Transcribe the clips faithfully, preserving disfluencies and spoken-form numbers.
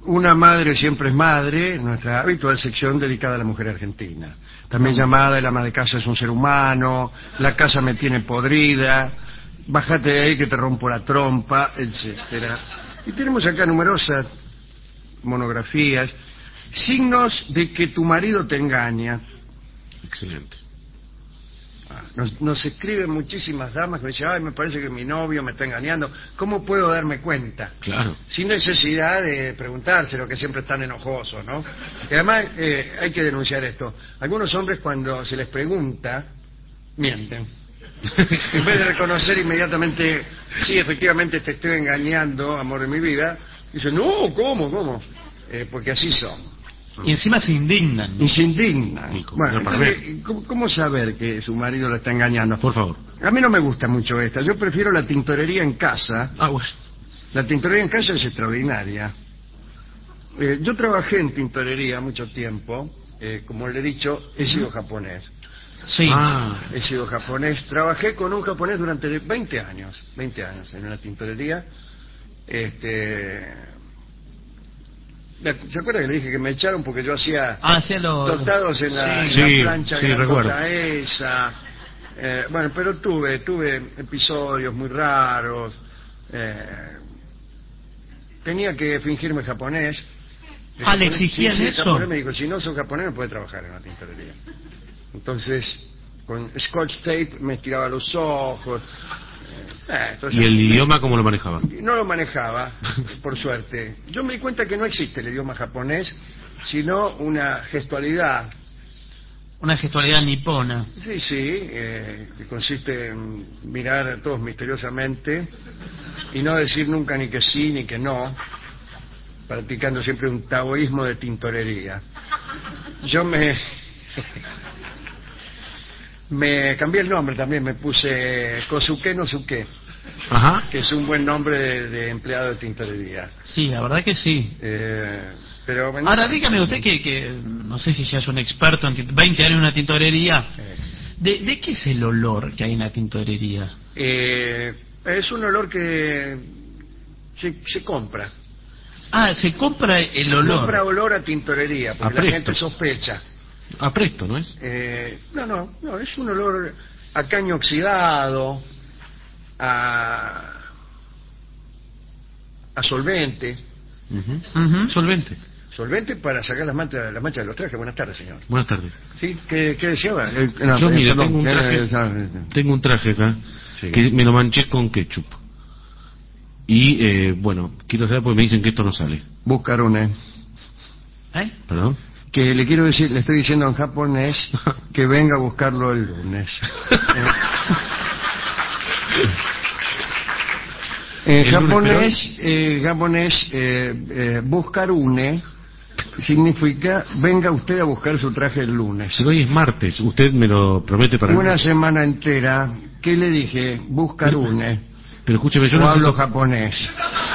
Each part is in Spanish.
Una madre siempre es madre, nuestra habitual sección dedicada a la mujer argentina. También llamada El ama de casa es un ser humano, La casa me tiene podrida, Bájate de ahí que te rompo la trompa, etcétera. Y tenemos acá numerosas monografías, signos de que tu marido te engaña. Excelente. Nos, nos escriben muchísimas damas que dicen, ay, me parece que mi novio me está engañando. ¿Cómo puedo darme cuenta? Claro. Sin necesidad de preguntárselo, que siempre están enojosos, ¿no? Y además eh, hay que denunciar esto. Algunos hombres cuando se les pregunta, mienten. En vez de reconocer inmediatamente, sí, efectivamente te estoy engañando, amor de mi vida, dicen, no, ¿cómo, cómo? Eh, porque así son. Y encima se indignan, ¿no? Y se indignan. Y como Bueno, no para entonces, ¿cómo, ¿cómo saber que su marido lo está engañando? Por favor. A mí no me gusta mucho esta. Yo prefiero la tintorería en casa. Ah, bueno. La tintorería en casa es extraordinaria. Eh, yo trabajé en tintorería mucho tiempo. Eh, como le he dicho, he sido japonés. Sí. Ah, He sido japonés. Trabajé con un japonés durante veinte años. veinte años en una tintorería. Este... ¿Se acuerda que le dije que me echaron porque yo hacía Ah, hacía los... tostados en la, Sí. en la Sí, plancha sí, grandota recuerdo. esa? Eh, bueno, pero tuve tuve episodios muy raros. Eh, tenía que fingirme japonés. El Ah, ¿le japonés- exigían sí, sí, eso? El japonés me dijo, si no sos japonés no puedes trabajar en la tintorería. Entonces, con scotch tape me estiraba los ojos. Eh, entonces, ¿y el me- idioma cómo lo manejaba? no lo manejaba, por suerte. Yo me di cuenta que no existe el idioma japonés, sino una gestualidad. Una gestualidad nipona. Sí, sí, eh, que consiste en mirar a todos misteriosamente y no decir nunca ni que sí ni que no, practicando siempre un taoísmo de tintorería. Yo me... me cambié el nombre también, me puse Kosuke no Suke, Ajá. que es un buen nombre de, de empleado de tintorería. Sí, la verdad que sí. Eh, pero bueno, Ahora dígame usted que, que no sé si ya es un experto en tint- veinte años en una tintorería. eh, ¿De, ¿De qué es el olor que hay en la tintorería? eh, es un olor que se, se compra. Ah, se compra el olor. Compra olor a tintorería, porque A la presto. gente sospecha. A presto, ¿no es? Eh, no, no, no, es un olor a caño oxidado, a, a solvente. Ujú. Ujú. Solvente. Solvente para sacar las manchas, las manchas de los trajes. Buenas tardes, señor. Buenas tardes. ¿Sí? ¿Qué, qué deseaba? Eh, no, Yo, eh, mire, perdón, tengo un eh, traje, eh, eh, tengo un traje acá Sí. que me lo manché con ketchup. Y, eh, bueno, quiero saber porque me dicen que esto no sale. Buscar una. ¿Eh? ¿Perdón? Que le quiero decir, le estoy diciendo en japonés que venga a buscarlo el lunes. En El lunes, japonés, eh, japonés eh, eh, buscar une significa venga usted a buscar su traje el lunes. Pero hoy es martes, usted me lo promete para... Una semana entera, ¿qué le dije? Buscar une. Pero escúcheme, yo Yo no hablo tengo- japonés.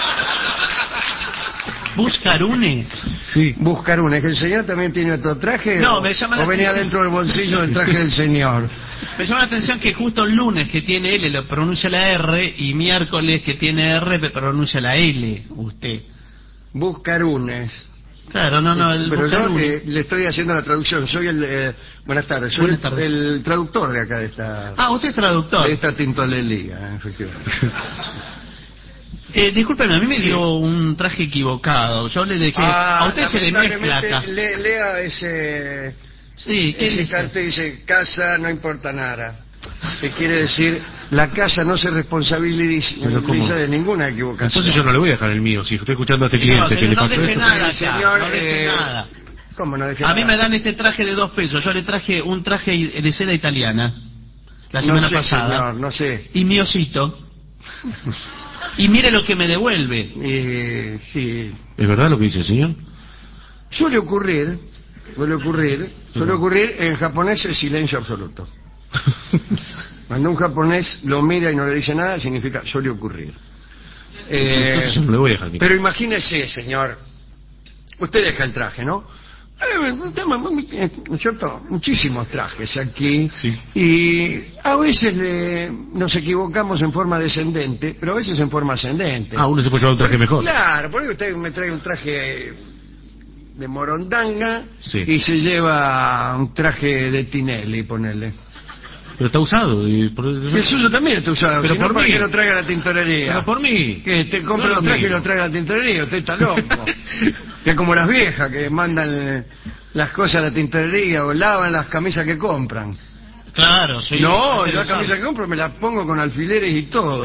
¿Buscarune? Sí. Buscar une. ¿Que el señor también tiene otro traje? No, o, me llama la o venía atención. dentro del bolsillo del traje del señor. Me llama la atención que justo el lunes que tiene L lo pronuncia la R y miércoles que tiene R me pronuncia la L, usted. Buscar unes. Claro, no, no, el Pero yo buscarune. eh, le estoy haciendo la traducción. Soy el... eh, buenas tardes. Soy Buenas el- tardes. El, traductor de acá de esta... Ah, usted es traductor. de esta tintorería, efectivamente. Eh, discúlpeme, a mí me dio un traje equivocado. Yo le dejé... a usted se le mezcla acá. lamentablemente, le- lea ese, Sí, ¿qué ese dice? cartel, dice, casa no importa nada. Que quiere decir, la casa no se responsabiliza Pero ¿cómo? de ninguna equivocación. Entonces yo no le voy a dejar el mío, si estoy escuchando a este No, cliente que señor, le no pasó deje esto. nada acá, Señor, no deje eh, nada. ¿Cómo no deje A mí nada? me dan este traje de dos pesos. Yo le traje un traje de seda italiana la No semana sé, pasada. señor, no sé. Y mi osito. Y mire lo que me devuelve. Eh, sí. ¿Es verdad lo que dice el señor? Suele ocurrir, suele ocurrir, suele ocurrir en japonés el silencio absoluto. Cuando un japonés lo mira y no le dice nada, significa suele ocurrir. Eh, Entonces yo no le voy a dejar mi... pero imagínese, señor, usted deja el traje, ¿no? Eh, tenemos, eh, ¿no es cierto? Muchísimos trajes aquí. Sí. Y a veces le- nos equivocamos en forma descendente, pero a veces en forma ascendente. Ah, uno se puede llevar un traje mejor. Claro, por ahí usted me trae un traje de morondanga Sí. y se lleva un traje de Tinelli, ponele. Pero está usado. Y por... El suyo también está usado, Pero si no, por ¿para mí. qué lo traiga a la tintorería? Pero por mí. Que te compra No es los lo trajes y mismo. los trae a la tintorería, usted está loco. Que es como las viejas que mandan las cosas a la tintorería o lavan las camisas que compran. Claro, sí. No, Pero yo la son- camisa que compro me la pongo con alfileres y todo.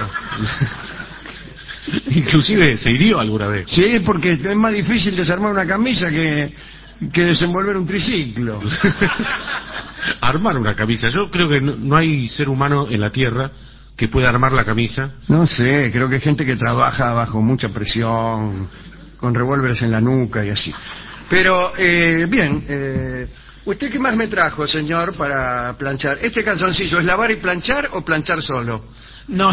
Inclusive se hirió alguna vez. Sí, porque es más difícil desarmar una camisa que, que desenvolver un triciclo. Armar una camisa. Yo creo que no, no hay ser humano en la Tierra que pueda armar la camisa. No sé, creo que hay gente que trabaja bajo mucha presión, con revólveres en la nuca y así. Pero, eh, bien, eh, ¿usted qué más me trajo, señor, para planchar? ¿Este calzoncillo es lavar y planchar o planchar solo? No.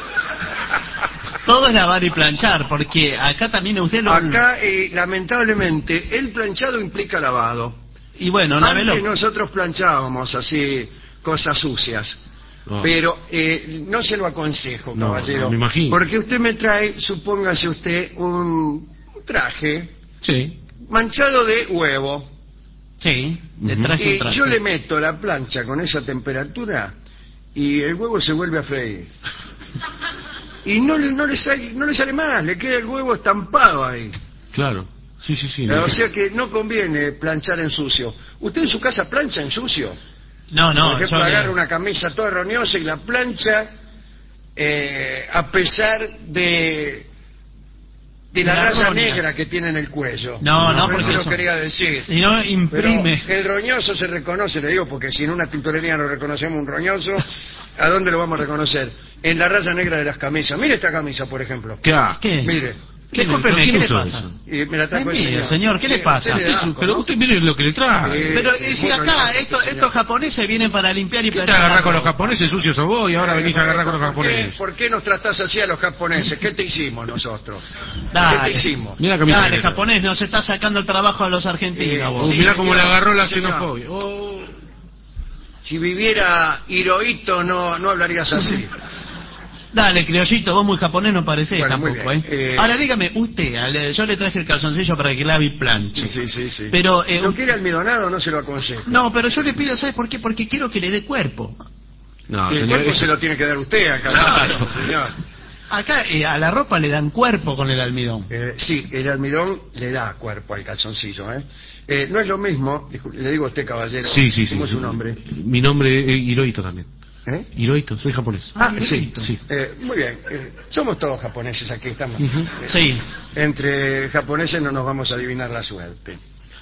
Todo es lavar y planchar, porque acá también usted lo... Acá, eh, lamentablemente, el planchado implica lavado. Y bueno, lávelo. Antes nosotros planchábamos así cosas sucias. No. Pero eh, no se lo aconsejo, No, caballero. no, me imagino. Porque usted me trae, supóngase usted, un traje Sí. manchado de huevo. Sí, le Ujú. traje un Y traje. yo le meto la plancha con esa temperatura y el huevo se vuelve a freír. Y no le, no le, sale, no le sale más, le queda el huevo estampado ahí. Claro. Sí, sí, sí. O sea que no conviene planchar en sucio. ¿Usted en su casa plancha en sucio? No, no, Por ejemplo, yo le- agarra una camisa toda roñosa y la plancha eh, a pesar de de la De la raya roña. negra que tiene en el cuello. No, no, Por porque eso lo eso- quería decir. Si no, Pero imprime. el roñoso se reconoce, le digo, porque si en una tintorería no reconocemos un roñoso, ¿a dónde lo vamos a reconocer? En la raya negra de las camisas. Mire esta camisa, por ejemplo. ¿Qué? ha- ¿Qué? Mire. ¿Qué? Discúlpeme, ¿Quién ¿qué le usó pasa? eso? Y me la trajo Ay, el mire, señor. señor, ¿qué le Mire, pasa? usted le da asco, Pero ¿no? usted mire lo que le trae. Sí. Pero sí, eh, si muy acá roñoso, estos, señor. estos japoneses vienen para limpiar y ¿Qué te planchar agarrás la con los ropa? japoneses sucios a vos y ahora venís a agarrar con los ¿Por qué, japoneses? ¿Por qué nos tratás así a los japoneses? ¿Qué te hicimos nosotros? ¿Qué Dale. te hicimos? Mira la camisa. Dale, que- japonés, nos está sacando el trabajo a los argentinos. Eh, vos. Oh, sí, mirá cómo le señor. agarró la Sí, señor. xenofobia. Oh. Si viviera Hirohito no, no hablarías así. Dale, criollito, vos muy japonés no parecés Bueno, muy tampoco, bien. ¿eh? Eh, Ahora dígame, usted, ale- yo le traje el calzoncillo para que lave y planche. Sí, sí, sí. Pero, eh, lo usted- quiere almidonado no se lo aconsejo. No, pero yo le pido, ¿sabes por qué? Porque quiero que le dé cuerpo. No, el señor. cuerpo eso- se lo tiene que dar usted acá. Claro. Señor. Acá eh, a la ropa le dan cuerpo con el almidón. Eh, sí, el almidón le da cuerpo al calzoncillo. ¿eh? Eh, no es lo mismo, discul- le digo a usted, caballero, Sí, sí, sí. ¿cómo es su nombre? Mi nombre es Hirohito también. ¿Eh? Hirohito, soy japonés. Ah, sí, Hirohito. Sí. Eh, muy bien. Eh, somos todos japoneses aquí, estamos. Ujú. Eh, Sí, Entre japoneses no nos vamos a adivinar la suerte,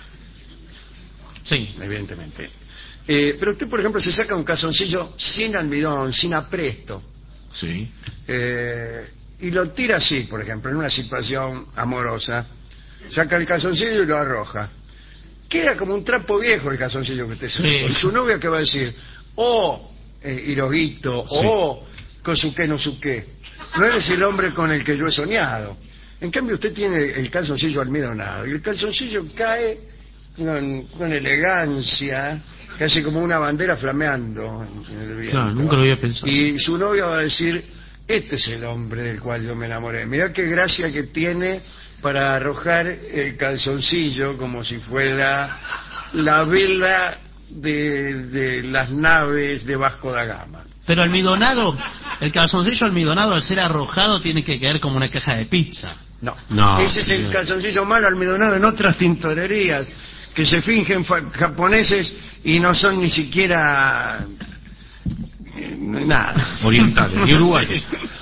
sí. evidentemente. Eh, pero usted, por ejemplo, se saca un calzoncillo sin almidón, sin apresto, Sí. eh, y lo tira así, por ejemplo, en una situación amorosa. Saca el calzoncillo y lo arroja. Queda como un trapo viejo el calzoncillo que usted sacó. Sí. Y su novia, ¿qué va a decir? Oh, eh, Hirohito, Sí. oh, Kosuke no suke. No eres el hombre con el que yo he soñado. En cambio, usted tiene el calzoncillo almidonado. Y el calzoncillo cae con, con elegancia, casi como una bandera flameando en el viento. Claro, nunca lo había pensado. Y su novia va a decir, este es el hombre del cual yo me enamoré. Mirá qué gracia que tiene para arrojar el calzoncillo como si fuera la vela de, de las naves de Vasco da Gama. Pero almidonado, el calzoncillo almidonado al ser arrojado tiene que caer como una caja de pizza. No, No, ese es el señor. calzoncillo malo almidonado en otras tintorerías que se fingen fa- japoneses y no son ni siquiera eh, nada. Orientales y uruguayos.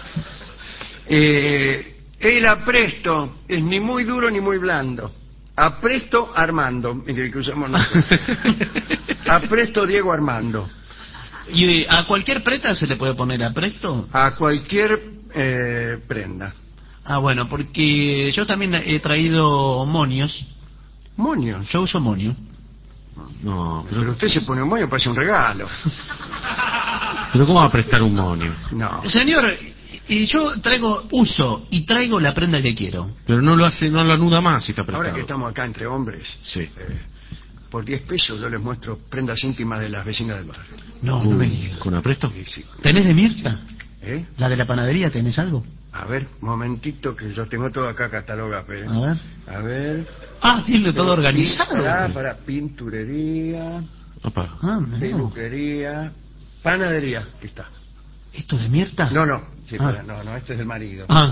Eh, el apresto es ni muy duro ni muy blando. Apresto Armando, mire que usamos nosotros. Apresto Diego Armando. ¿Y eh, a cualquier preta se le puede poner apresto? A cualquier eh, prenda. Ah, bueno, porque yo también he traído monios. Moños. Yo uso monio. No, Pero pero, usted se pone un moño, parece un regalo. pero ¿cómo va a prestar un monio? No. Señor, y yo traigo, uso y traigo la prenda que quiero. Pero no lo hace, no lo anuda más si está prestado. Ahora que estamos acá entre hombres, Sí. eh, por diez pesos yo les muestro prendas íntimas de las vecinas del barrio. No, no me digas. ¿Con apresto? Sí, sí. ¿Tenés de Mirta? ¿Eh? ¿La de la panadería tenés algo? A ver, momentito que yo tengo todo acá catalogado. ¿eh? A ver. A ver. Ah, tiene todo Para, organizado. para pinturería, Opa. Ah, mirá. peluquería, panadería. Aquí está. ¿Esto de Mirta? No, no, sí, Ah. para, no, no, este es del marido. Ah.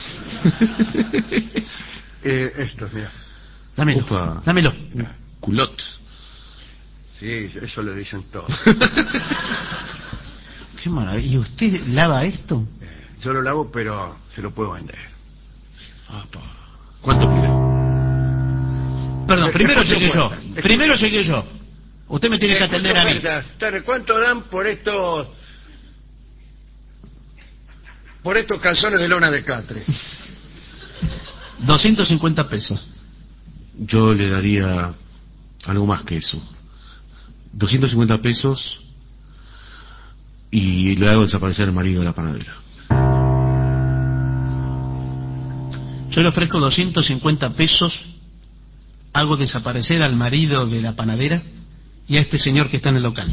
Eh, estos, mira. Dámelo. Opa. Dámelo. Culot. Sí, eso lo dicen todos. Qué maravilla. ¿Y usted lava esto? Yo lo lavo, pero se lo puedo vender. Opa. ¿Cuánto pide? Perdón, Es- primero escuche llegué yo. cuenta. Primero llegué yo. Usted me tiene que atender a mí. Escucha, ¿cuánto dan por estos... por estos calzones de lona de catre? doscientos cincuenta pesos. Yo le daría algo más que eso. doscientos cincuenta pesos y le hago desaparecer al marido de la panadera. Yo le ofrezco doscientos cincuenta pesos, hago desaparecer al marido de la panadera y a este señor que está en el local.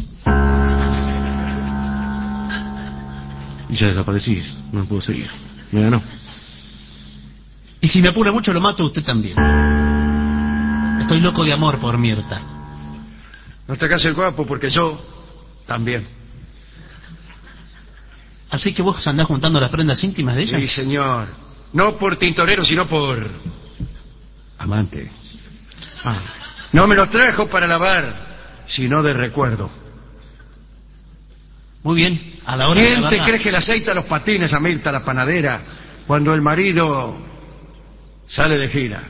Y ya desaparecí, no puedo seguir. Me ganó. Y si me apura mucho lo mato a usted también. Estoy loco de amor por Mirta. No te hagas el guapo porque yo también. Así que vos andás juntando las prendas íntimas de ella. Sí, señor. No por tintorero, sino por amante. Ah, No me los trajo para lavar, sino de recuerdo. Muy bien, a la hora de ¿Quién te lavarla- cree que le aceita los patines a Mirta la panadera cuando el marido sale de gira?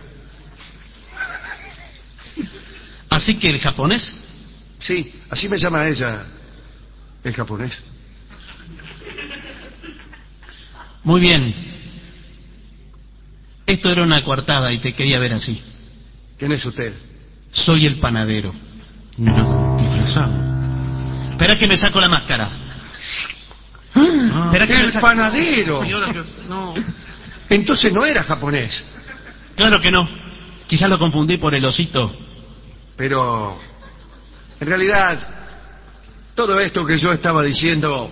Así que el japonés, Sí, así me llama ella, el japonés. muy bien. Esto era una coartada y te quería ver así. ¿Quién es usted? Soy el panadero. mira, disfrazado. Espera que me saco la máscara. Ah, Espera que me ¡El saco- panadero! ¿y ahora qué? No. Entonces no era japonés, Claro que no. Quizás lo confundí por el osito. pero en realidad todo esto que yo estaba diciendo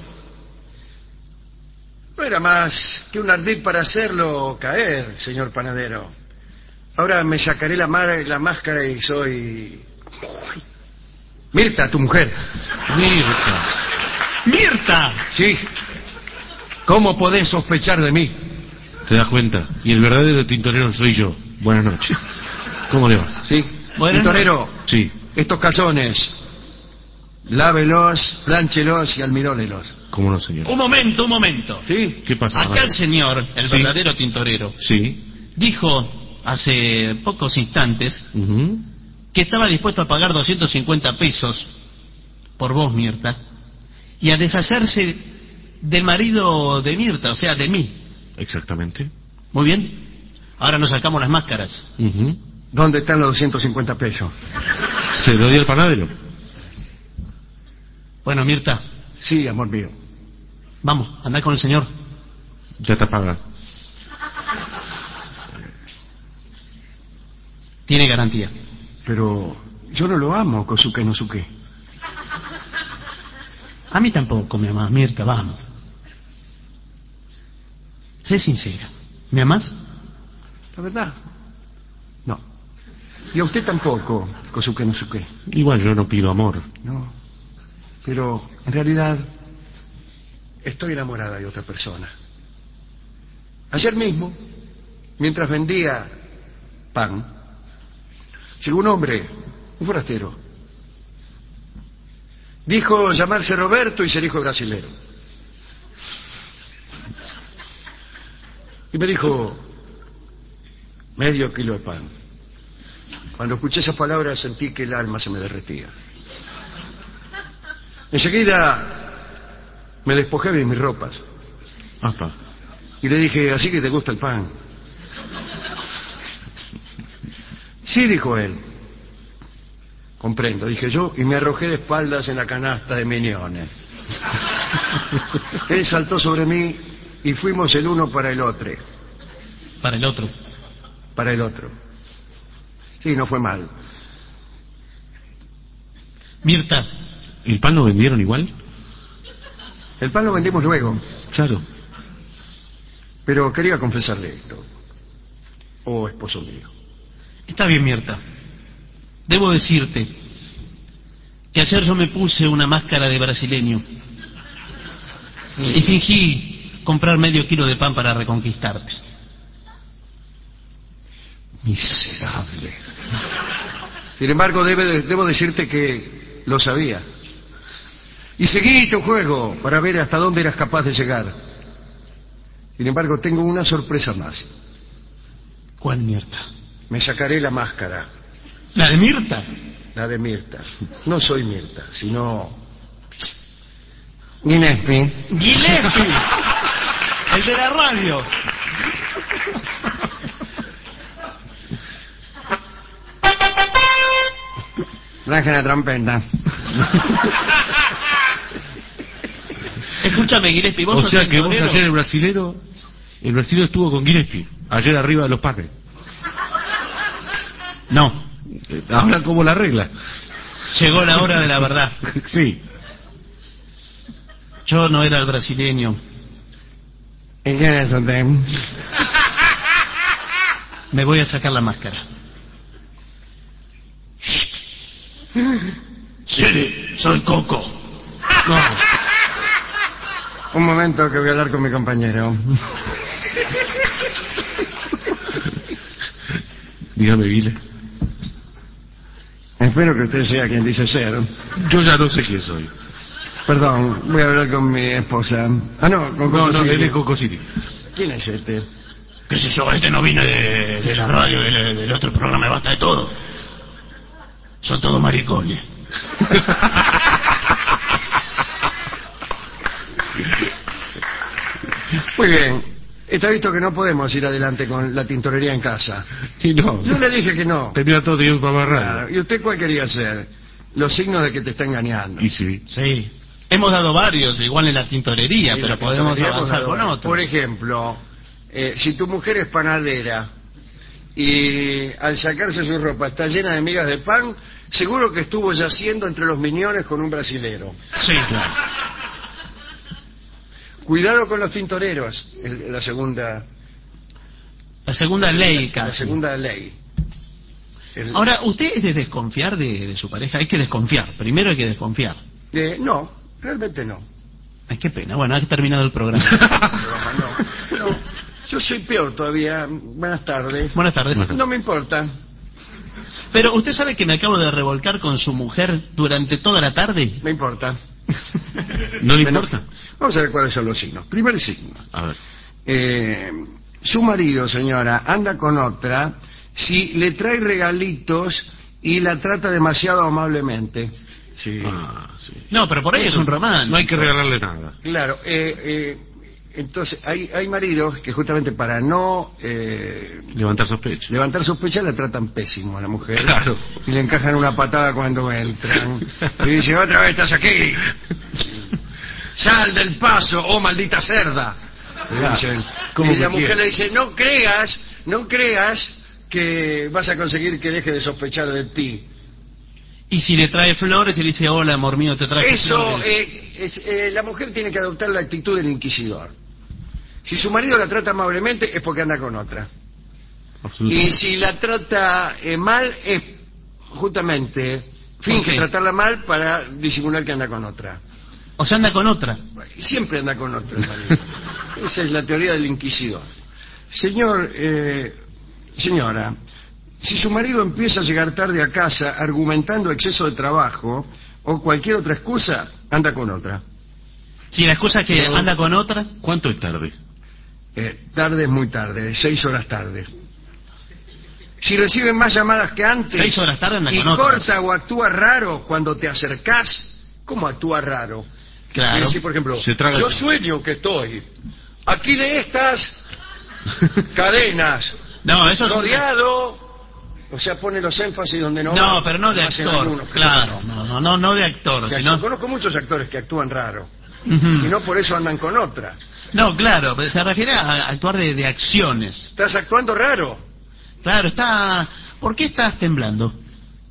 no era más que un ardid para hacerlo caer, señor panadero. Ahora me sacaré la, mar- la máscara y soy... Mirta, tu mujer. Mirta. ¡Mirta! Sí. ¿Cómo podés sospechar de mí? ¿Te das cuenta? Y el verdadero tintorero soy yo. Buenas noches. ¿Cómo le va? Sí. Bueno. Tintorero, Sí. estos calzones, lávelos, plánchelos y almidónelos. ¿Cómo no, señor? Un momento, un momento. ¿Sí? ¿Qué pasa? Acá el señor, el Sí. verdadero tintorero, Sí. dijo hace pocos instantes Ujú. que estaba dispuesto a pagar doscientos cincuenta pesos por vos, Mirta, y a deshacerse del marido de Mirta, o sea, de mí. Exactamente. Muy bien. Ahora nos sacamos las máscaras. Ujú. ¿Dónde están los doscientos cincuenta pesos? ¿Se lo dio al panadero? Bueno, Mirta, Sí, amor mío. vamos, andá con el señor. Ya te paga. Tiene garantía. Pero yo no lo amo, Kosuke no Suke. A mí tampoco me amás, Mirta, vamos. Sé sincera. ¿Me amás? La verdad, no. Y a usted tampoco, Kosuke no Suke. Igual yo no pido amor. No. Pero en realidad estoy enamorada de otra persona. Ayer mismo, mientras vendía pan, llegó un hombre, un forastero. Dijo llamarse Roberto y ser hijo de brasilero. Y me dijo medio kilo de pan. Cuando escuché esas palabras sentí que el alma se me derretía. Enseguida me despojé de mis ropas Apa. y le dije, ¿así que te gusta el pan? Sí, dijo él. Comprendo, dije yo, y me arrojé de espaldas en la canasta de miniones. Él saltó sobre mí y fuimos el uno para el otro. Para el otro. Para el otro. Sí, no fue mal. Mirta. ¿El pan lo vendieron igual? El pan lo vendimos luego, Claro. pero quería confesarle esto. Oh, esposo mío. Está bien, Mirta. Debo decirte que ayer yo me puse una máscara de brasileño y fingí comprar medio kilo de pan para reconquistarte. Miserable. Sin embargo, debe, debo decirte que lo sabía. Y seguí tu juego para ver hasta dónde eras capaz de llegar. Sin embargo, tengo una sorpresa más. ¿Cuál, Mirta? Me sacaré la máscara, ¿La de Mirta? la de Mirta. No soy Mirta, sino Gillespie. Gillespie, el de la radio. Traje la trompeta. Escúchame, Gillespie, vos O sos sea que vos tintorero. ayer el brasilero, el brasilero estuvo con Gillespie, ayer arriba de los padres. No, Eh, Ahora como la regla. llegó la hora de la verdad. Sí. Yo no era el brasileño. ¿Y quién es usted? Me voy a sacar la máscara. Sí, soy Coco. No. Un momento que voy a hablar con mi compañero. Dígame, Guile. Espero que usted sea quien dice ser. Yo ya no sé quién soy. Perdón, voy a hablar con mi esposa. Ah, no, con No, Coco no, City. él es Coco City. ¿Quién es este? ¿Qué sé yo? Este no vine de, de la radio, del, del otro programa de Basta de Todo. Son todos maricones. Muy bien. Está visto que no podemos ir adelante con la tintorería en casa. Y no. Yo le dije que no. Tenía todo Dios para Claro. agarrar. ¿Y usted cuál quería hacer? Los signos de que te está engañando. Y sí. Sí. Hemos dado varios, igual en la tintorería, Sí, pero la podemos tintorería avanzar hemos con dado- otro. Por ejemplo, eh, si tu mujer es panadera y al sacarse su ropa está llena de migas de pan, seguro que estuvo yaciendo entre los miñones con un brasilero. Sí, claro. Cuidado con los tintoreros, es la segunda, La segunda ley la casi. segunda ley. El- Ahora, ¿usted es de desconfiar de, de su pareja? Hay que desconfiar. Primero hay que desconfiar. eh, no, realmente no. Ay, qué pena. Bueno, ha terminado el programa. Broma, no. No, yo soy peor todavía. Buenas tardes. Buenas tardes. No me importa. Pero usted sabe que me acabo de revolcar con su mujer durante toda la tarde. Me importa. ¿No le Bueno, importa? Vamos a ver cuáles son los signos. Primer signo. A ver. Eh, su marido, señora, anda con otra si le trae regalitos y la trata demasiado amablemente. Sí. Ah, sí. No, pero por ahí es un romántico. No hay que regalarle nada. Claro. Eh, eh, entonces, hay, hay maridos que justamente para no eh, Levantar sospechas. levantar sospechas la tratan pésimo a la mujer. Claro. Y le encajan una patada cuando entran. Y dice, otra vez estás aquí. Sal del paso, oh maldita cerda. Le Claro. dicen. ¿Cómo Y la me mujer quiere? le dice, no creas, no creas que vas a conseguir que deje de sospechar de ti. Y si le trae flores y le dice, hola, amor mío, te traje Eso, flores. eh, es, eh, la mujer tiene que adoptar la actitud del inquisidor. Si su marido la trata amablemente es porque anda con otra. Y Absolutamente. si la trata eh, mal es justamente finge Ok. tratarla mal para disimular que anda con otra. O sea, anda con otra. Y siempre anda con otra el marido. Esa es la teoría del inquisidor. Señor, eh, señora, si su marido empieza a llegar tarde a casa argumentando exceso de trabajo o cualquier otra excusa, anda con otra. Si la excusa es que Pero- anda con otra. ¿Cuánto es tarde? Eh, tarde es muy tarde, seis horas tarde. Si recibe más llamadas que antes Seis horas tarde anda y con otras. corta o actúa raro cuando te acercás, ¿cómo actúa raro? Claro. Quiere decir, por ejemplo, Se traga- yo sueño que estoy aquí de estas cadenas, No, eso es... rodeado, o sea, pone los énfasis donde no No, va, pero no de hacen actor. algunos, Claro, no, no, no, no de actor, que sino... actúan. Conozco muchos actores que actúan raro Ujú. y no por eso andan con otra. No, claro, pero se refiere a actuar de, de acciones. Estás actuando raro. Claro, está... ¿Por qué estás temblando?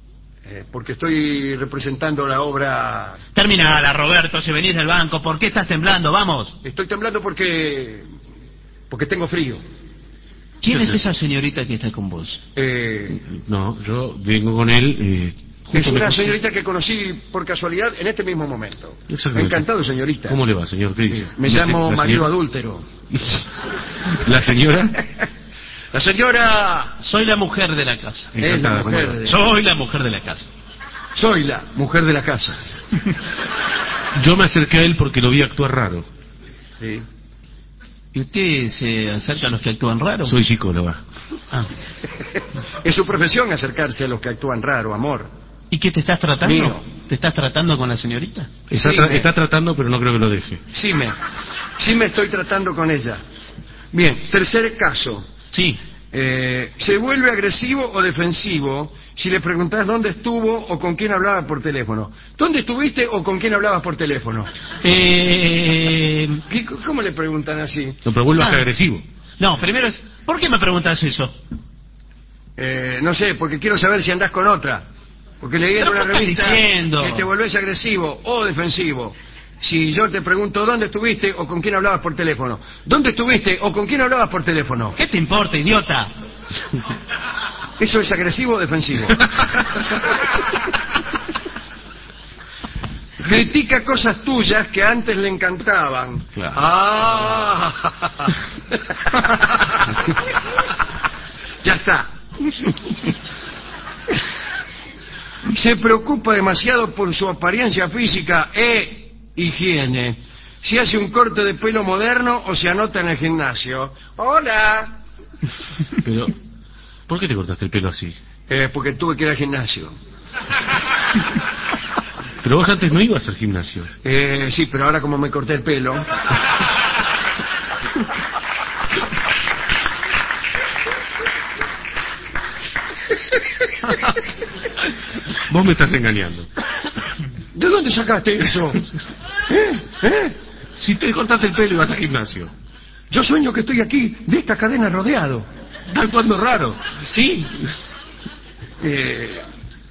Eh, porque estoy representando la obra... Terminala, Roberto, si venís del banco. ¿Por qué estás temblando? Vamos. Estoy temblando porque... porque tengo frío. ¿Quién es esa señorita que está con vos? Eh, No, yo vengo con él... Eh, es justo una me- señorita que conocí por casualidad en este mismo momento. Exactamente. Encantado, señorita. ¿Cómo le va, señor? ¿Qué dice? Me La llamo se- la marido señora- adúltero. ¿La señora? La señora... Soy la mujer de la casa. Es la Encantada, ¿cómo le mujer va? de... Soy la mujer de la casa. Soy la mujer de la casa. Yo me acerqué a él porque lo vi actuar raro. Sí. ¿Y usted se acerca a los que actúan raro? Soy psicóloga. Ah. Es su profesión acercarse a los que actúan raro, amor. ¿Y qué te estás tratando? Mío. ¿Te estás tratando con la señorita? Está, Sí, tra- me- está tratando, pero no creo que lo deje. Sí me, sí me estoy tratando con ella. Bien, tercer caso. Sí. Eh, se vuelve agresivo o defensivo si le preguntás dónde estuvo o con quién hablaba por teléfono. ¿Dónde estuviste o con quién hablabas por teléfono? Eh... ¿Qué- ¿Cómo le preguntan así? No, pero vuelvo a ser Ah. agresivo. No, primero es... ¿Por qué me preguntas eso? Eh, no sé, porque quiero saber si andás con otra. Porque leí en ¿Pero una qué estás revista diciendo? que te volvés agresivo o defensivo si yo te pregunto dónde estuviste o con quién hablabas por teléfono. ¿Dónde estuviste o con quién hablabas por teléfono? ¿Qué te importa, idiota? ¿Eso es agresivo o defensivo? Critica cosas tuyas que antes le encantaban. Claro. Ah. Ya está. Se preocupa demasiado por su apariencia física e higiene. Si hace un corte de pelo moderno o se anota en el gimnasio. Hola. Pero, ¿por qué te cortaste el pelo así? Eh, porque tuve que ir al gimnasio. Pero vos antes no ibas al gimnasio. Eh, sí, pero ahora como me corté el pelo... Vos me estás engañando. ¿De dónde sacaste eso? ¿Eh? ¿Eh? Si te cortaste el pelo y vas al gimnasio. Yo sueño que estoy aquí, de esta cadena rodeado. Está actuando raro. Sí. Eh,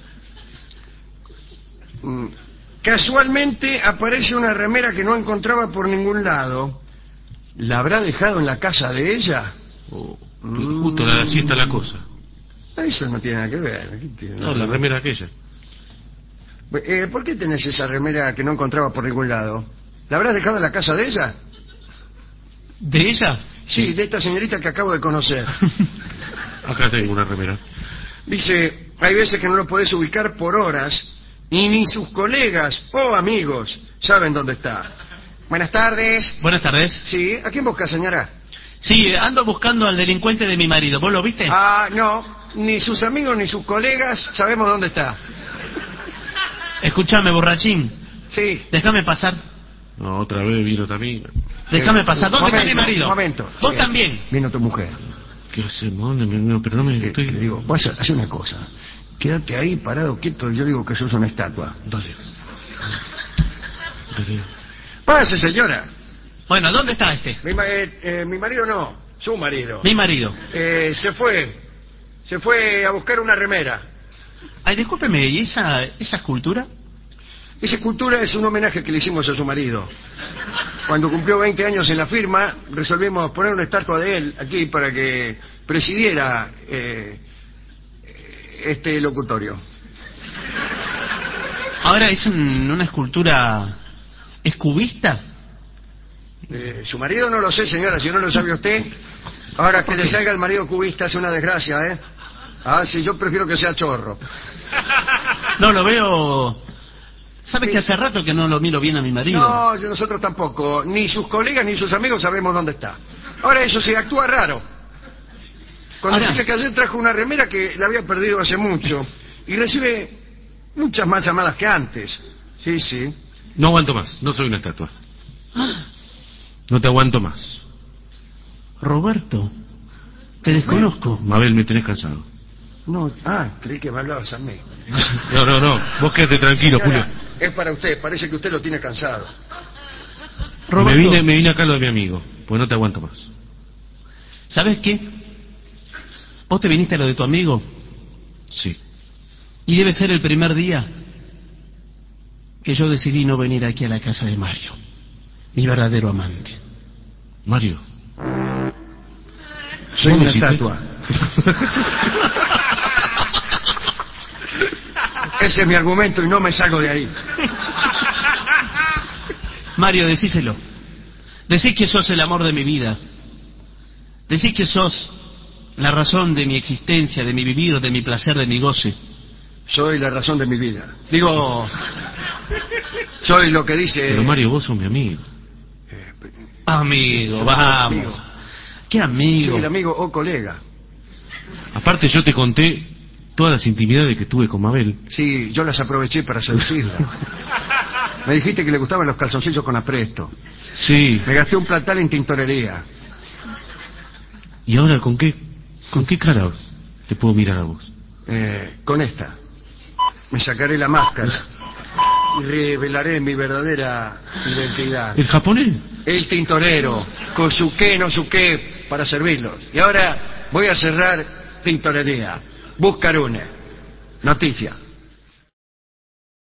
mm, casualmente aparece una remera que no encontraba por ningún lado. ¿La habrá dejado en la casa de ella? Oh, justo la, así está la cosa. Eso no tiene nada que ver. ¿Qué tiene? No, la remera aquella. Eh, ¿Por qué tenés esa remera que no encontraba por ningún lado? ¿La habrás dejado en la casa de ella? ¿De ella? Sí, de esta señorita que acabo de conocer. Acá tengo una remera. Dice, hay veces que no lo podés ubicar por horas y ni sus colegas o amigos saben dónde está. Buenas tardes. Buenas tardes. Sí, ¿a quién busca, señora? Sí, ando buscando al delincuente de mi marido. ¿Vos lo viste? Ah, no, ni sus amigos ni sus colegas sabemos dónde está. Escúchame, borrachín. Sí. Déjame pasar. No, otra vez vino también. Déjame Eh, pasar. ¿Dónde está mi momento, marido? Un momento. Vos Sí. también. Vino tu mujer. ¿Qué hacemos? No, no, pero no me Eh, estoy... Le digo, vas a hacer una cosa. Quédate ahí parado quieto y yo digo que sos una estatua. Dale. Dale. Pase, señora. Bueno, ¿dónde está este? Mi, ma- eh, eh, mi marido no, su marido. Mi marido. Eh, se fue. Se fue a buscar una remera. Ay, discúlpeme, ¿y esa, esa escultura? Esa escultura es un homenaje que le hicimos a su marido. Cuando cumplió veinte años en la firma, resolvimos poner una estatua de él aquí para que presidiera eh, este locutorio. Ahora es un- una escultura... ¿Es cubista? Eh, su marido no lo sé, señora, si no lo sabe usted. Ahora que le salga el marido cubista es una desgracia, ¿eh? Ah, sí, yo prefiero que sea chorro. No, lo veo... ¿Sabe que hace rato que no lo miro bien a mi marido? No, yo- nosotros tampoco. Ni sus colegas ni sus amigos sabemos dónde está. Ahora, eso sí, actúa raro. Cuando Ahora- dice que ayer trajo una remera que la había perdido hace mucho y recibe muchas más llamadas que antes. Sí, sí. No aguanto más, no soy una estatua. No te aguanto más. Roberto, te desconozco. Mabel, me tenés cansado. No, ah, creí que me hablabas a mí. No, no, no, vos quédate tranquilo, Señora, Julio. es para usted, parece que usted lo tiene cansado. Me Roberto, vine, me vine acá a lo de mi amigo, pues no te aguanto más. ¿sabes qué? ¿Vos te viniste a lo de tu amigo? Sí. Y debe ser el primer día que yo decidí no venir aquí a la casa de Mario, mi verdadero amante. Mario. Soy ¿Cómo una hiciste? estatua. Ese es mi argumento y no me salgo de ahí. Mario, decíselo. Decís que sos el amor de mi vida. Decís que sos la razón de mi existencia, de mi vivir, de mi placer, de mi goce. Soy la razón de mi vida. Digo, soy lo que dice... Pero Mario, vos sos mi amigo. Amigo, vamos. Amigo. ¿Qué amigo? Sí, el amigo o colega. Aparte yo te conté todas las intimidades que tuve con Mabel. Sí, yo las aproveché para seducirla. Me dijiste que le gustaban los calzoncillos con apresto. Sí. Me gasté un platal en tintorería. ¿Y ahora con qué, con qué cara te puedo mirar a vos? Eh, con esta. Me sacaré la máscara y revelaré mi verdadera identidad. ¿El japonés? El tintorero, Kosuke no suke, para servirlos. Y ahora voy a cerrar tintorería. Buscarune. Noticia.